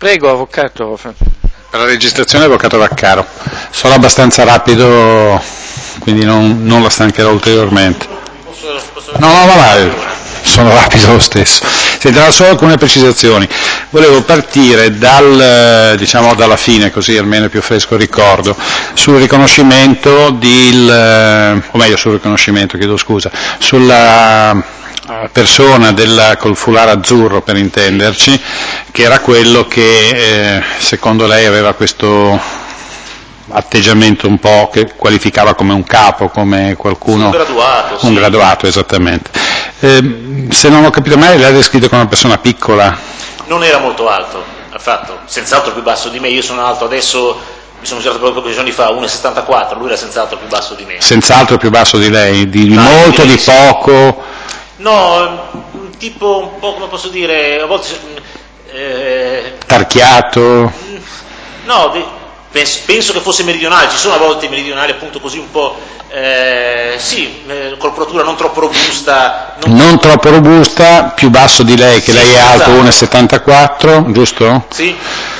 Prego, avvocato. Per la registrazione, avvocato Vaccaro. Sono abbastanza rapido, quindi non la stancherò ulteriormente. No, sono rapido lo stesso. Sentirò solo alcune precisazioni. Volevo partire dalla fine, così almeno è più fresco il ricordo, sul riconoscimento sulla persona col foulard azzurro, per intenderci, che era quello che secondo lei aveva questo atteggiamento un po' che qualificava come un capo, come qualcuno... Un graduato, esattamente. Se non ho capito male, lei ha descritto come una persona piccola. Non era molto alto, affatto, senz'altro più basso di me. Io sono alto adesso, mi sono misurato pochi giorni fa, 1,74, lui era senz'altro più basso di me. Senz'altro più basso di lei? Di molto, di poco? No, un tipo un po', come posso dire, a volte... Tarchiato? No, penso che fosse meridionale, ci sono a volte meridionali appunto così un po', corporatura non troppo robusta. Non troppo robusta, più basso di lei, che sì, lei è alto, 1,74, giusto? Sì.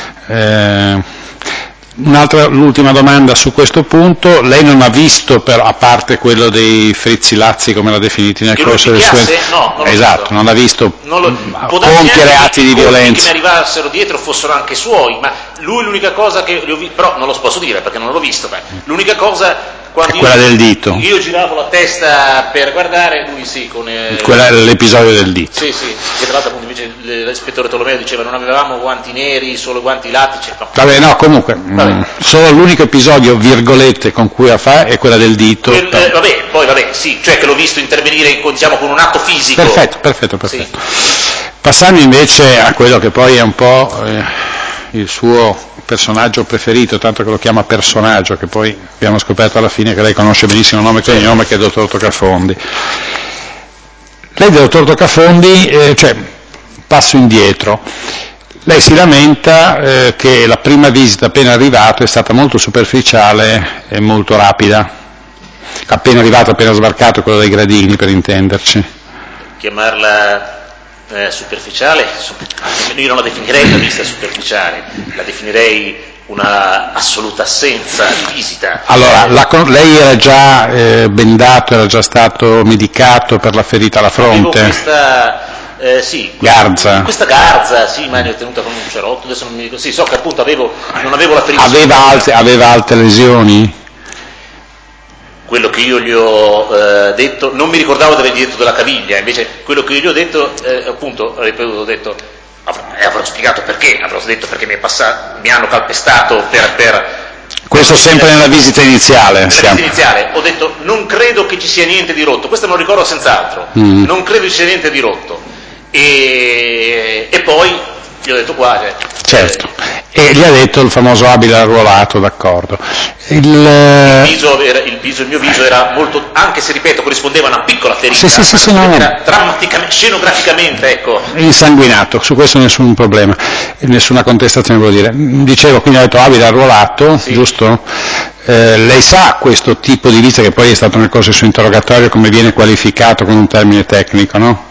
L'ultima domanda su questo punto, lei non ha visto, a parte quello dei frizzilazzi come l'ha definito nel corso del suo... No, non esatto, non ha visto compiere atti di violenza. Che mi arrivassero dietro fossero anche suoi, ma lui l'unica cosa che le ho visto, però non lo posso dire perché non l'ho visto, l'unica cosa... Quando quella del dito. Io giravo la testa per guardare, lui sì, con... Quella è l'episodio del dito. Sì, che tra l'altro appunto invece l'ispettore Tolomeo diceva non avevamo guanti neri, solo guanti lattici. No. Vabbè, no, comunque, solo l'unico episodio, virgolette, con cui fa è quella del dito. Sì, cioè che l'ho visto intervenire, diciamo, con un atto fisico. Perfetto. Sì. Passando invece a quello che poi è un po' il suo personaggio preferito, tanto che lo chiama personaggio, che poi abbiamo scoperto alla fine che lei conosce benissimo il nome e cognome, che è il dottor Toccafondi. Lei del dottor Toccafondi, passo indietro, lei si lamenta che la prima visita appena arrivato è stata molto superficiale e molto rapida, appena arrivato, appena sbarcato, quello dei gradini, per intenderci. Chiamarla superficiale, io non la definirei una visita superficiale, la definirei una assoluta assenza di visita. Allora, lei era già bendato, era già stato medicato per la ferita alla fronte? Avevo garza. Questa garza, sì, ma ne ho tenuta con un cerotto, adesso non mi dico, sì, so che appunto non avevo la ferita. Aveva altre lesioni? Quello che io gli ho detto, non mi ricordavo di avergli detto della caviglia, invece quello che io gli ho detto, appunto, ho detto, avrò spiegato perché, avrò detto perché mi hanno calpestato per questo sempre nella visita iniziale. Ho detto, non credo che ci sia niente di rotto, questo me lo ricordo senz'altro, non credo ci sia niente di rotto, e poi gli ho detto qua. Certo, e gli ha detto il famoso abile arruolato, d'accordo. Il mio viso era molto, anche se ripeto corrispondeva a una piccola ferita, era drammaticamente, scenograficamente, ecco. Insanguinato, su questo nessun problema, nessuna contestazione, voglio dire. Dicevo, quindi ha detto abile arruolato, sì. Giusto? Lei sa questo tipo di visita, che poi è stato nel corso del suo interrogatorio, come viene qualificato con un termine tecnico, no?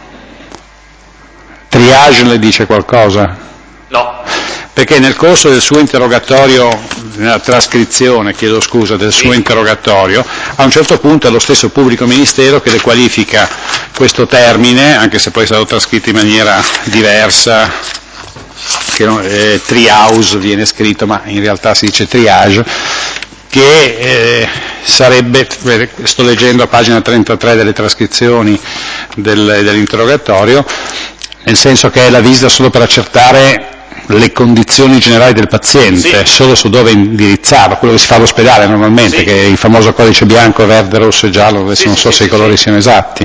Triage le dice qualcosa? No. Perché nel corso del suo interrogatorio, nella trascrizione, del suo interrogatorio, a un certo punto è lo stesso pubblico ministero che le qualifica questo termine, anche se poi è stato trascritto in maniera diversa, triage viene scritto, ma in realtà si dice triage, che sarebbe, sto leggendo a pagina 33 delle trascrizioni dell'interrogatorio, nel senso che è la visita solo per accertare le condizioni generali del paziente, solo su dove indirizzarlo, quello che si fa all'ospedale normalmente, che è il famoso codice bianco, verde, rosso e giallo, adesso non so se i colori siano esatti.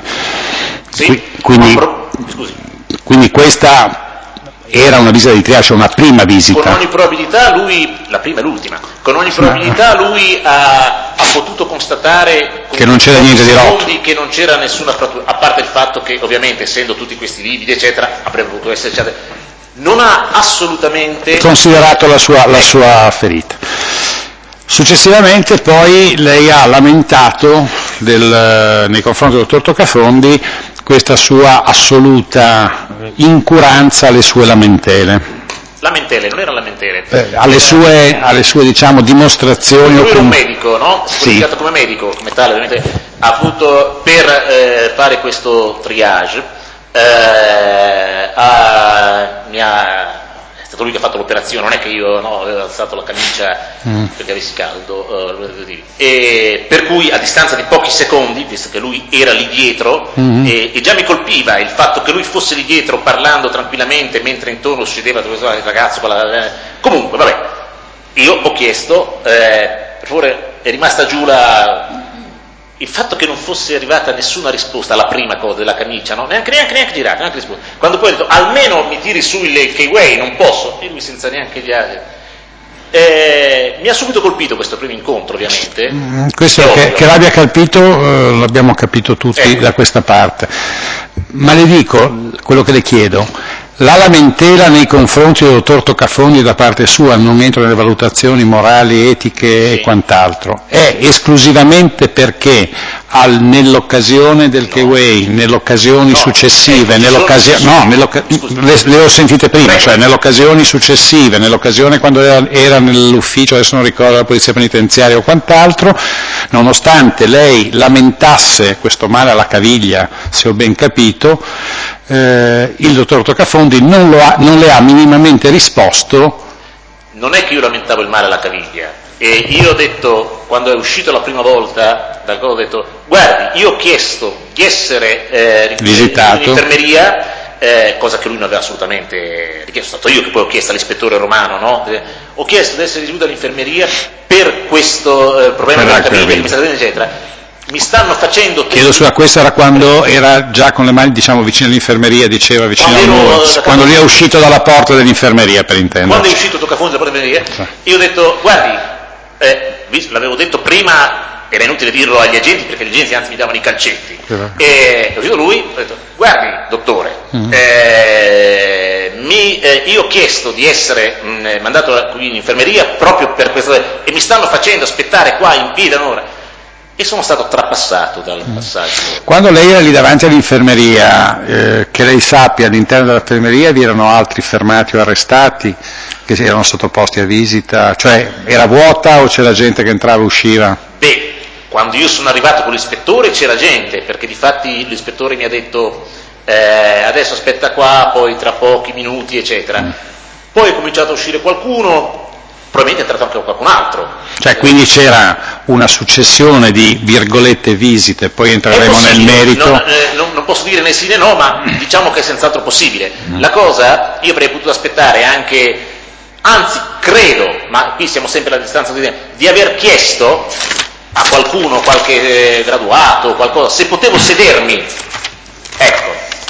Quindi questa era una visita di triage, una prima visita. Con ogni probabilità la prima e l'ultima, con ogni probabilità lui ha potuto constatare che non c'era niente di rotto, che non c'era nessuna frattura, a parte il fatto che ovviamente essendo tutti questi lividi eccetera avrebbe potuto esserci. Non ha assolutamente considerato la sua ferita. Successivamente poi lei ha lamentato nei confronti del dottor Toccafondi questa sua assoluta incuranza alle sue lamentele. lamentele, non erano lamentele. Alle sue diciamo dimostrazioni. Lui era un medico, no? Si è qualificato come medico, come tale, ovviamente ha avuto per fare questo triage, è stato lui che ha fatto l'operazione, non è che io avevo alzato la camicia perché avessi caldo, e per cui a distanza di pochi secondi, visto che lui era lì dietro, e già mi colpiva il fatto che lui fosse lì dietro parlando tranquillamente mentre intorno succedeva il ragazzo, comunque vabbè, io ho chiesto, per favore è rimasta giù il fatto che non fosse arrivata nessuna risposta alla prima cosa della camicia, no? neanche girata, neanche risposta. Quando poi ho detto almeno mi tiri su il K-Way, non posso, e lui senza neanche gli altri. Mi ha subito colpito questo primo incontro, ovviamente. Questo che l'abbia colpito l'abbiamo capito tutti da questa parte. Ma le dico, quello che le chiedo, la lamentela nei confronti del dottor Toccafondi da parte sua, non entro nelle valutazioni morali, etiche e quant'altro, è esclusivamente perché nell'occasione del K-Way, nelle occasioni successive, le ho sentite prima, cioè nelle occasioni successive, nell'occasione quando era nell'ufficio, adesso non ricordo, della polizia penitenziaria o quant'altro, nonostante lei lamentasse questo male alla caviglia, se ho ben capito, il dottor Toccafondi non le ha minimamente risposto. Non è che io lamentavo il male alla caviglia, e io ho detto, quando è uscito la prima volta dal corpo, ho detto, guardi, io ho chiesto di essere visitato in infermeria, cosa che lui non aveva assolutamente richiesto, sono stato io che poi ho chiesto all'ispettore Romano, no? Ho chiesto di essere ricevuto all'infermeria per questo problema della caviglia, eccetera. Mi stanno facendo... Chiedo scusa, questo era quando era già con le mani, diciamo, vicino all'infermeria, diceva vicino al muro, quando lui è uscito dalla porta dell'infermeria, per intendere. Quando è uscito Toccafondi dalla porta dell'infermeria, io ho detto, guardi, l'avevo detto prima, era inutile dirlo agli agenti, perché gli agenti anzi mi davano i calcetti, e ho detto lui, ho detto, guardi, dottore, io ho chiesto di essere mandato in infermeria proprio per questo, e mi stanno facendo aspettare qua in piedi un'ora. E sono stato trapassato dal passaggio. Quando lei era lì davanti all'infermeria, che lei sappia, all'interno dell'infermeria vi erano altri fermati o arrestati che si erano sottoposti a visita? Cioè era vuota o c'era gente che entrava e usciva? Beh, quando io sono arrivato con l'ispettore c'era gente, perché difatti l'ispettore mi ha detto adesso aspetta qua, poi tra pochi minuti, eccetera. Poi è cominciato a uscire qualcuno, probabilmente è entrato anche qualcun altro. Cioè quindi c'era una successione di virgolette visite, poi entreremo nel merito. Non posso dire né sì né no, ma diciamo che è senz'altro possibile. La cosa, io avrei potuto aspettare anche, anzi credo, ma qui siamo sempre alla distanza di aver chiesto a qualcuno, qualche graduato, qualcosa, se potevo sedermi, ecco,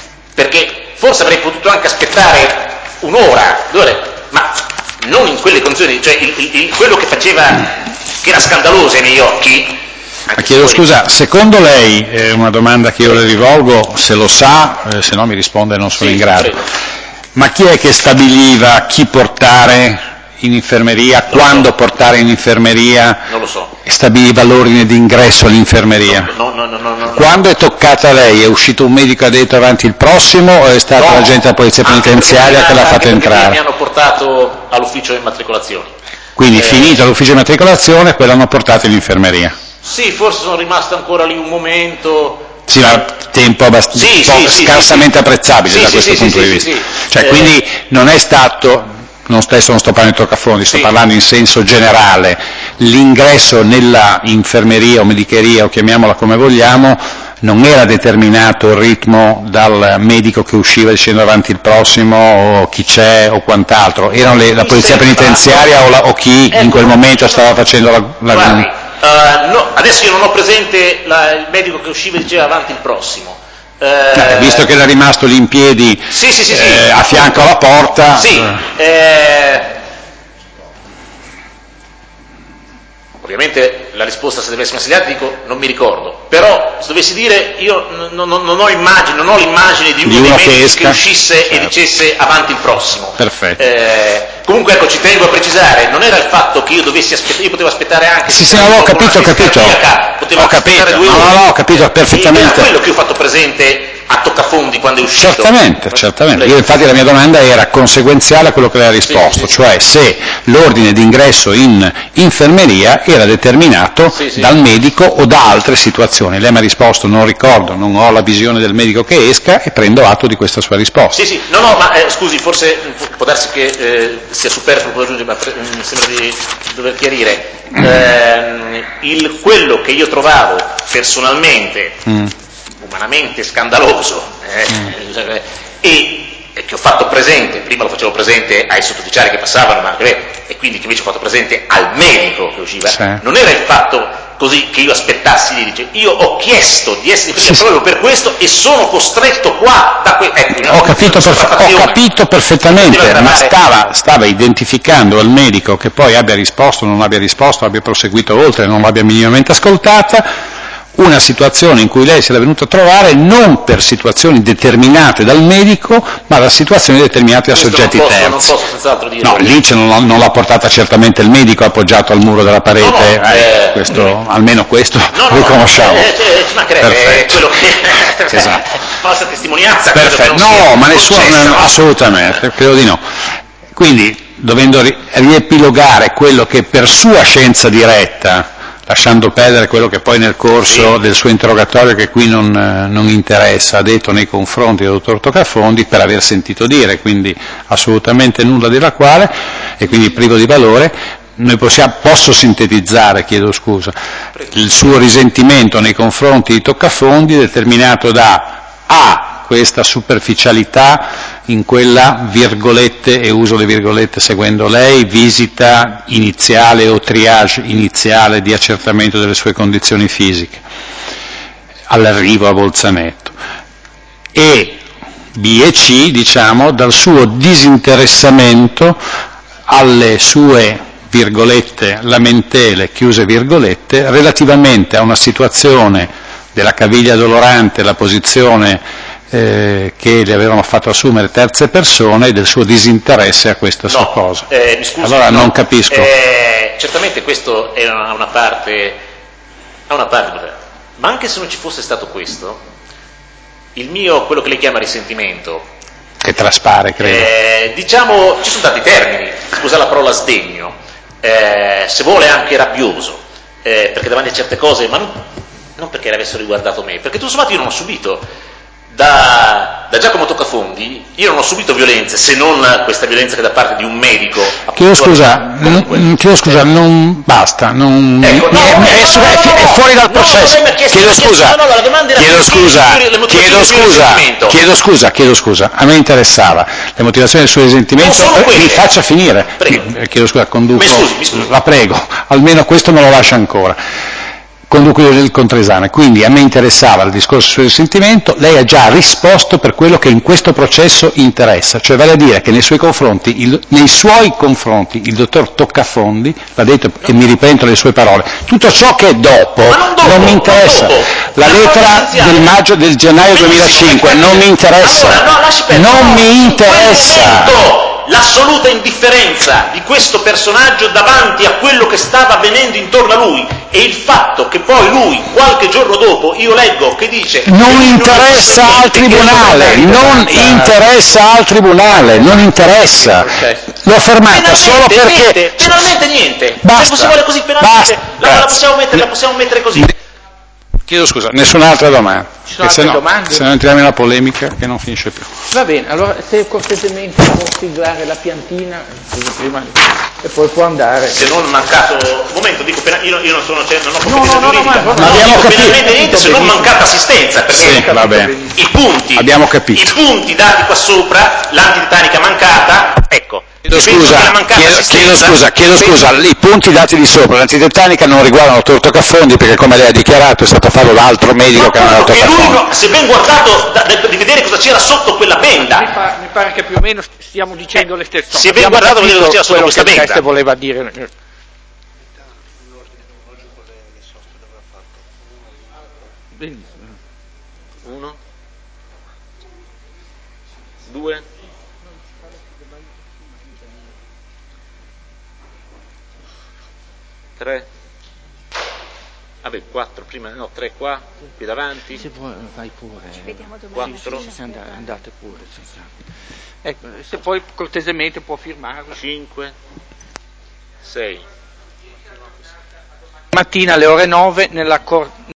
perché forse avrei potuto anche aspettare un'ora, 2 ore, ma non in quelle condizioni, cioè quello che faceva, che era scandaloso ai miei occhi. Ma chiedo scusa, secondo lei, è una domanda che io le rivolgo, se lo sa, se no mi risponde non sono in grado, ma chi è che stabiliva chi portare in infermeria, quando portare in infermeria? Non lo so. E stabiliva l'ordine d'ingresso all'infermeria? No. Quando è toccata lei, è uscito un medico e ha detto avanti il prossimo, o è stata l'agente della polizia penitenziaria che l'ha fatta entrare? Mi hanno portato all'ufficio di immatricolazione. Quindi finito l'ufficio di immatricolazione, poi l'hanno portato in infermeria? Sì, forse sono rimasto ancora lì un momento. Sì, ma tempo scarsamente apprezzabile da questo punto di vista. Cioè, quindi non è stato, non sto parlando di Toccafondi, sto parlando in senso generale, l'ingresso nella infermeria o medicheria, o chiamiamola come vogliamo, non era determinato il ritmo dal medico che usciva dicendo avanti il prossimo, o chi c'è, o quant'altro, erano la polizia penitenziaria o chi in quel momento stava facendo la... No, adesso io non ho presente il medico che usciva e diceva avanti il prossimo. Visto che era rimasto lì in piedi a fianco alla porta. Sì, ovviamente la risposta, se dovessimo essere gli dico non mi ricordo, però se dovessi dire io non ho l'immagine di uno dei medici che uscisse e dicesse avanti il prossimo. Perfetto. Comunque ecco, ci tengo a precisare, non era il fatto che io dovessi aspettare, io potevo aspettare anche... Sì, ho capito. Potevo aspettare 2 ore. No, ho capito perfettamente. Era quello che ho fatto presente a toccafondi quando è uscito. Certamente. Io infatti la mia domanda era conseguenziale a quello che lei ha risposto, cioè se l'ordine d'ingresso in infermeria era determinato dal medico o da altre situazioni. Lei mi ha risposto non ricordo, non ho la visione del medico che esca e prendo atto di questa sua risposta. Ma scusi, forse può darsi che sia superfluo aggiungere, ma mi sembra di dover chiarire. Quello che io trovavo personalmente umanamente scandaloso e che ho fatto presente, prima lo facevo presente ai sottufficiali che passavano, e quindi che invece ho fatto presente al medico che usciva, non era il fatto così che io aspettassi di dire, io ho chiesto di essere proprio per questo e sono costretto qua da ho capito perfettamente, ma stava identificando al medico che poi abbia risposto, non abbia risposto, abbia proseguito oltre, non l'abbia minimamente ascoltata, una situazione in cui lei si era venuta a trovare non per situazioni determinate dal medico, ma da situazioni determinate da soggetti terzi. Non posso senz'altro dire. No, lì non l'ha portata certamente il medico appoggiato al muro della parete, almeno questo riconosciamo. Ci mancherebbe, quello che falsa testimonianza. Perfetto, ma nessuno, assolutamente, credo di no. Quindi, dovendo riepilogare quello che per sua scienza diretta, lasciando perdere quello che poi nel corso del suo interrogatorio, che qui non interessa, ha detto nei confronti del dottor Toccafondi, per aver sentito dire, quindi assolutamente nulla di racquale e quindi privo di valore, posso sintetizzare, chiedo scusa, il suo risentimento nei confronti di Toccafondi determinato da questa superficialità in quella, virgolette, e uso le virgolette seguendo lei, visita iniziale o triage iniziale di accertamento delle sue condizioni fisiche, all'arrivo a Bolzaneto. E B e C, diciamo, dal suo disinteressamento alle sue, virgolette, lamentele, chiuse virgolette, relativamente a una situazione della caviglia dolorante, la posizione che le avevano fatto assumere terze persone e del suo disinteresse a questa sua cosa. Mi scusi, allora non capisco. Certamente questo è una parte, ma anche se non ci fosse stato questo, quello che lei chiama risentimento, che traspare, credo. Diciamo, ci sono tanti termini, scusa la parola sdegno, se vuole anche rabbioso, perché davanti a certe cose, ma non perché le avessero riguardato me, perché tutto sommato io non ho subito da Giacomo Toccafondi, io non ho subito violenze, se non questa violenza che da parte di un medico. Chiedo scusa, non basta, è fuori dal processo. Chiedo scusa, a me interessava le motivazioni del suo risentimento, mi faccia finire. Chiedo scusa, conduco, la prego, almeno questo me lo lascia ancora. Conduco il controesame, quindi a me interessava il discorso sul risentimento, lei ha già risposto per quello che in questo processo interessa, cioè vale a dire che nei suoi confronti il dottor Toccafondi, l'ha detto e mi riprendo le sue parole, tutto ciò che è dopo non mi interessa, la lettera del gennaio 2005 non mi interessa, non mi interessa. L'assoluta indifferenza di questo personaggio davanti a quello che stava avvenendo intorno a lui e il fatto che poi lui, qualche giorno dopo, io leggo che dice non interessa al tribunale, non interessa, l'ho fermata solo perché penalmente niente, basta, se vuole così penalmente la possiamo mettere così. Chiedo scusa, nessun'altra domanda, se no entriamo in una polemica che non finisce più. Va bene, allora se cortesemente può siglare la piantina prima, e poi può andare. Se non mancato, un momento, dico, io non sono, non ho competenza giuridica, ma abbiamo capito. Penalmente niente, se non mancata assistenza, perché va bene. I punti dati qua sopra, l'antitetanica mancata, ecco. Chiedo scusa, i punti dati di sopra, l'antitetanica non riguardano il dottor Toccafondi perché come lei ha dichiarato è stato fatto l'altro medico che non era Toccafondi. Lui, se ben guardato di vedere cosa c'era sotto quella benda. Mi pare che più o meno stiamo dicendo le stesse cose. Se ben guardato vedere cosa c'era sotto questa benda. Che voleva dire. Benissimo. 1, 2, 3, Vabbè, 4 prima, no, 3 qua, qui davanti. Se vuoi vai pure. Ci vediamo domani. 4, Andate pure. Ecco, se poi cortesemente può firmarla. 5, 6. Mattina alle ore 9 nella